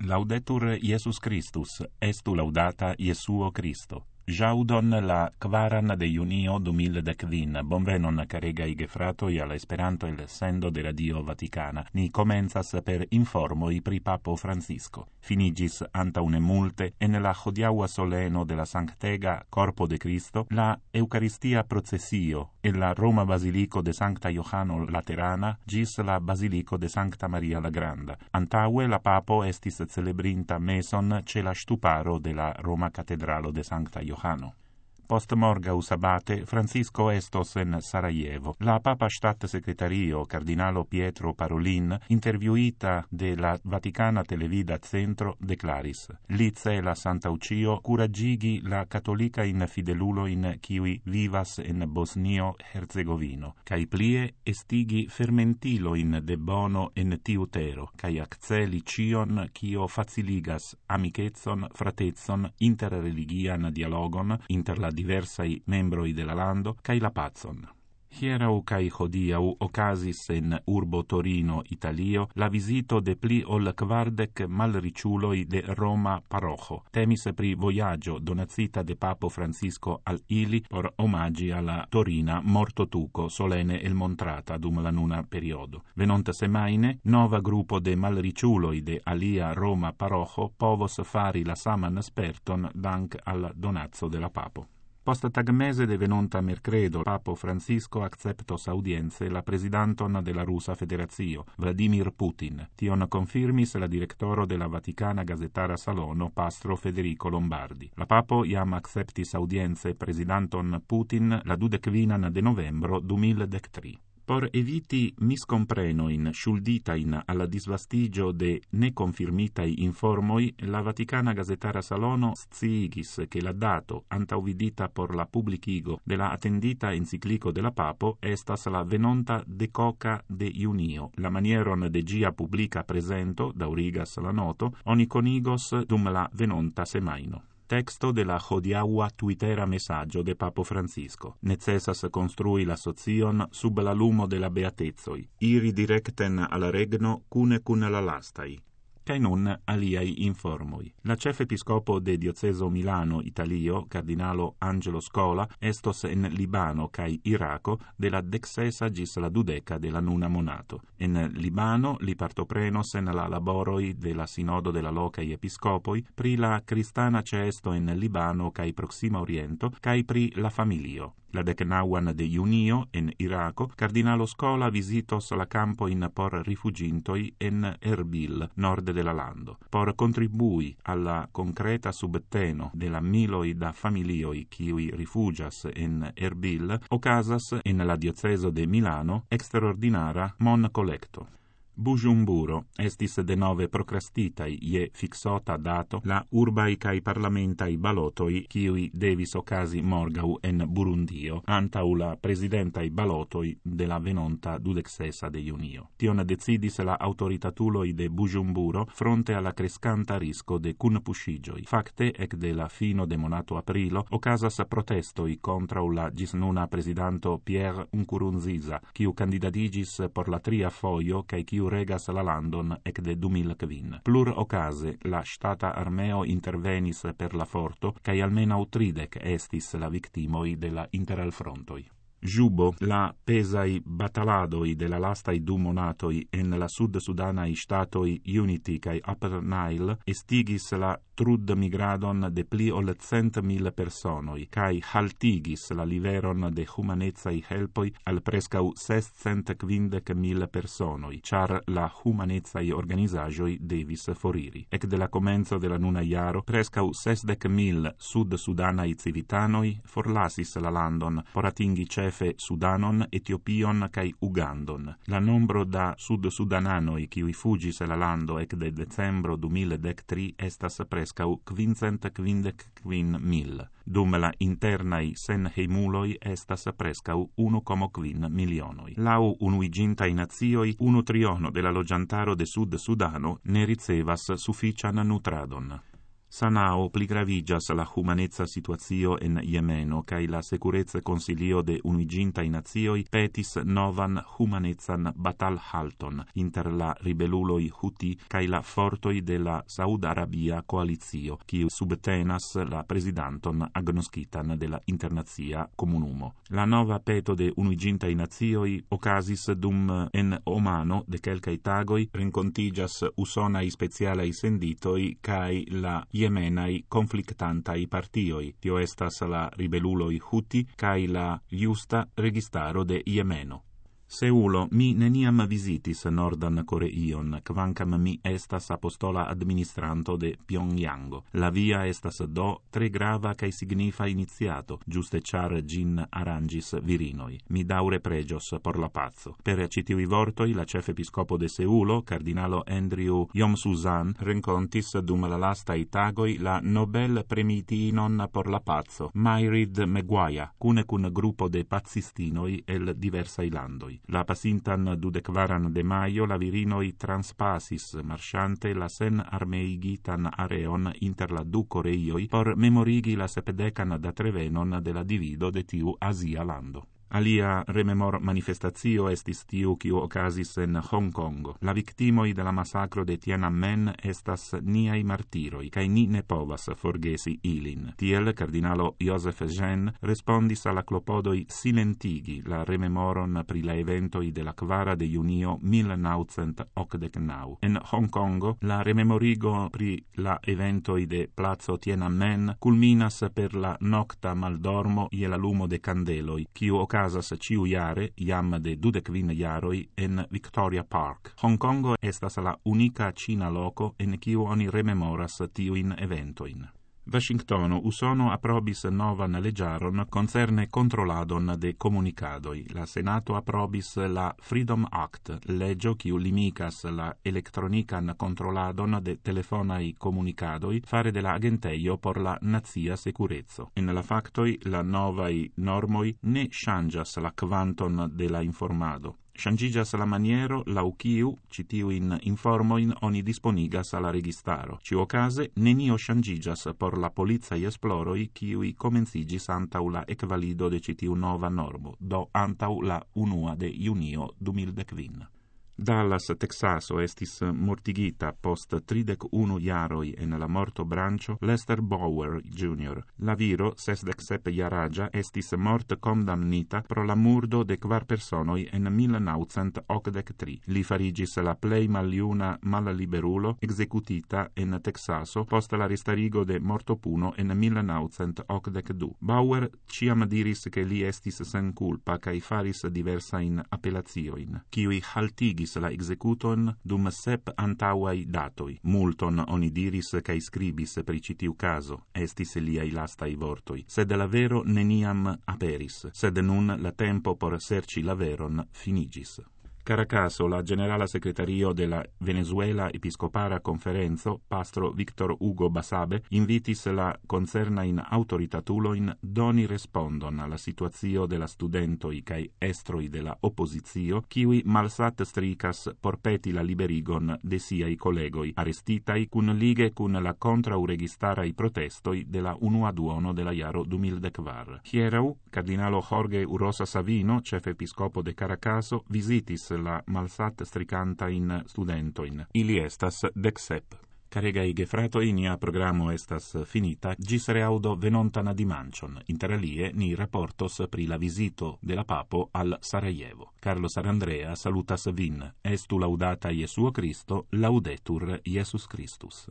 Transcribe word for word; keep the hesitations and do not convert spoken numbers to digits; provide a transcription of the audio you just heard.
Laudetur Iesus Christus, estu laudata Iesuo Christo. Jaudon la quaran de junio du mil decvin, bonvenon caregai gefratoi alla Esperanto el sendo de Radio Vaticana. Ni comenzas per informoi pri Papo Francisco. Finigis anta une multe en la hodiaua soleno de la Sanctega Corpo de Cristo, la Eucaristia processio e la Roma Basilico de Sancta Johano Laterana gis la Basilico de Sancta Maria la Granda. Antaue la Papo estis celebrinta meson ce la stuparo de la Roma Catedralo de Sancta Johano. Post morgau sabate, Francisco estos en Sarajevo. La Papa Stat Secretario, Cardinalo Pietro Parolin, interviuita de la Vaticana Televida Centro, declaris: Lice la Sant'Ucio curagigi la Cattolica in fidelulo in kiwi vivas en Bosnio Herzegovino, kai plie estigi fermentilo in de bono en tiutero, kai acceli cion kio faciligas amicetson, fratezzon, interreligian dialogon inter la diversai membroi de la lando, cae la pazon. Hierau cae hodiau ocasis en urbo Torino, Italio, la visito de pli ol quardec malriciuloi de Roma parojo. Temis pri voyaggio donacita de Papo Francisco al ili por omagi alla Torina mortotuco solene el montrata dum la nuna periodo. Venonta semaine, nova gruppo de malriciuloi de alia Roma parojo povos fari la saman sperton dank al donazzo de la Papo. Post tagmese de venonta mercredo, Papo Francisco acceptos audienze la presidanton de la Russa Federazio, Vladimir Putin. Tion confirmis la directoro de la Vaticana Gazetara Salono, Pastro Federico Lombardi. La Papo iam acceptis audienze presidanton Putin la dudecvinan de novembro du mil dectri. Por eviti miscomprenoin sciulditain alla disvastigio de neconfirmitai informoi, la Vaticana Gazetara Salono sciigis che la dato antauvidita por la publicigo de la attendita enciclico de la Papo estas la venonta decoca de junio. La manieron de gia publica presento, daurigas la noto, oni conigos dum la venonta semaino. Texto de la hodiaua twittera messaggio de Papo Francisco. Necessas construi la socion sub la lumo de la beatezoi, iri directen alla regno cune cun la lastai. Cae nun aliai informoi. La cefepiscopo de Dioceso Milano, Italio, Cardinalo Angelo Scola, estos en Libano cae Iraco de la dexesa gis la dudeca de la nuna monato. En Libano li partoprenos en la laboroi de la sinodo de la locai episcopoi pri la cristana ceesto en Libano cae Proxima Oriento cae pri la familio. La decnauan de junio en Iraco, Cardinalo Scola visitos la campo in por rifugintoi en Erbil, nord de la lando, por contribui alla concreta subteno de la miloi da familioi kiui rifugias en Erbil, ocasas en la dioceso de Milano extraordinara mon collecto. Bujumburo estis denove procrastitai je fixota dato la urbai cae parlamentai balotoi kiui devis ocasi morgau en Burundio antau la presidentai balotoi de la venonta dudexesa de junio. Tion decidis la autoritatuloi de Bujumburo fronte alla crescanta risco de cunpuŝiĝoj. Fakte ec de la fino de monato aprilo ocasas protestoi contra la gisnuna presidanto Pierre Nkurunziza, kiu candidatigis por la tria foio cae kiu regas la landon ec de du mil quin. Plur ocase la stata armeo intervenis per la forto, cae almenau tridec estis la victimoi de la interalfrontoi. Jubo, la pesai bataladoi de la lastai du monatoi en la sud-sudanai statoi Unity cae Upper Nile estigis la trud migradon de pli ol cent mil personoi, cae haltigis la liveron de humanezai helpoi al prescau sescent quindec mil personoi, char la humanezai organizajoi devis foriri. Ec de la comenzo de la nuna iaro, prescau sesdec mil sud-sudanai civitanoi forlasis la landon por atingi cefe Sudanon, Etiopion cae Ugandon. La nombro da sud-sudananoi kiui fugis la lando ec de decembro du mil dectri estas prescau quincent quindec quin mil. Dum la internai sen heimuloi estas prescau unu komo quin milionoi. Lau unuigintai nazioi, unu triono de la logiantaro de Sud-Sudano ne ricevas suffician nutradon. Sanao pligravigas la humanezza situatio en Iemeno, cae la Securezza Consilio de Unuigintaj Nacioj petis novan humanezzan batalhalton inter la ribeluloj Huti cae la fortoj de la Saud-Arabia coalizio, kiu subtenas la presidanton agnoskitan de la internacia comunumo. La nova peto de Unuigintaj Nacioj okazis dum en Omano de kelkaj tagoj renkontiĝas usonaj specialaj senditoj cae la Yemenai conflictantai partioi, tio estas la ribeluloi Huti cae la justa registaro de Yemeno. Seulo mi neniam visitis Nordan Koreion, kvankam mi estas apostola administranto de Pyongyango. La via estas do tre grava kaj signifa iniziato, ĝuste ĉar ĝin aranĝis virinoj. Mi daŭre preĝos por la paco. Per ĉi tiuj vortoj la ĉefepiskopo de Seulo, kardinalo Andrew Yom-Suzan, renkontis dum la lastaj tagoj la Nobel-premiitinon por la paco, Mairead Maguire, kune kun grupo de pacistinoj el diversaj landoj. La pasintan dudekvaran de majo la virinoj transpasis marŝante la sen armeigitan areon inter la du Koreioj por memorigi la sepdekan datrevenon de la divido de tiu azia lando. Alia rememor manifestacio estis tiu kiu okazis en Hong Kongo. La viktimoj de la masakro de Tiananmen estas niaj martiroj, kaj ni ne povas forgesi ilin. Tiel kardinalo Joseph Jean respondis alla klopodoj silentigi la rememoron pri la eventoj de la kvara de junio mil naŭcent okdek naŭ. En Hong Kongo la rememorigo pri la eventoj de placo Tiananmen kulminas per la nokta maldormo je la lumo de kandeloj, kiu okazis okazas ĉiujare jam de dudekvin jaroj en Victoria Park. Hong Kongo estas la unika ĉina loko en kiu oni rememoras tiujn eventojn. Washingtono Usono aprobis novan leĝaron koncerne kontroladon de komunikadoj. La Senato aprobis la Freedom Act, leĝo kiu limigas la elektronikan kontroladon de telefonaj komunikadoj fare de la agentejo por la nacia sekureco. En la faktoj la novaj normoj ne ŝanĝas la kvanton de la informado. Ŝanĝiĝas la maniero laŭ kiu ĉi tiujn informojn oni disponigas al la registaro. Ĉiuokaze nenio ŝanĝiĝas por la policaj esploroj, kiuj komenciĝis antaŭ la ekvalido de ĉi tiu nova normo, do antaŭ la unua de junio du mil kvin. Dallas, Texaso, estis mortigita post tridek unu jaroj en la mortobranĉo Lester Bower junior La viro, sesdek sep jaraĝa, estis mortkondamnita pro la murdo de kvar personoj en mil naŭcent okdek tri. Li fariĝis la plej maljuna malliberulo ekzekutita en Teksaso post la restarigo de mortopuno en mil naŭcent okdek du. Bauer ĉiam diris ke li estis senkulpa kaj faris diversajn apelaciojn, kiuj haltigis la ekzekuton dum sep antaŭaj datoj. Multon oni diris kaj skribis pri ĉi tiu kazo, estis liaj lastaj vortoj, sed la vero neniam aperis, sed nun la tempo por serĉi la veron finiĝis. Caracaso, la generala secretario de la Venezuela Episcopara Conferenzo, pastro Victor Hugo Basabe, invitis la concernain autoritatuloin doni respondon alla situazio de la studentoi cae estroi de la opposizio, kiui malsat stricas por peti la liberigon de siai collegoi, arrestitai cun lige cun la contrauregistarai protestoi de la unua duono de la jaro du mil kvar. Hierau, cardinalo Jorge Urosa Savino, chef episcopo de Caracaso, visitis la malsat stricantain studentoin. Ili estas deksep. Caregai gefratoi, nia programo estas finita, gis reaudo venontan dimancion. Inter alie ni raportos pri la visito de la papo al Sarajevo. Carlo Sarandrea salutas vin. Estu laudata Jesuo Cristo, laudetur Jesus Christus.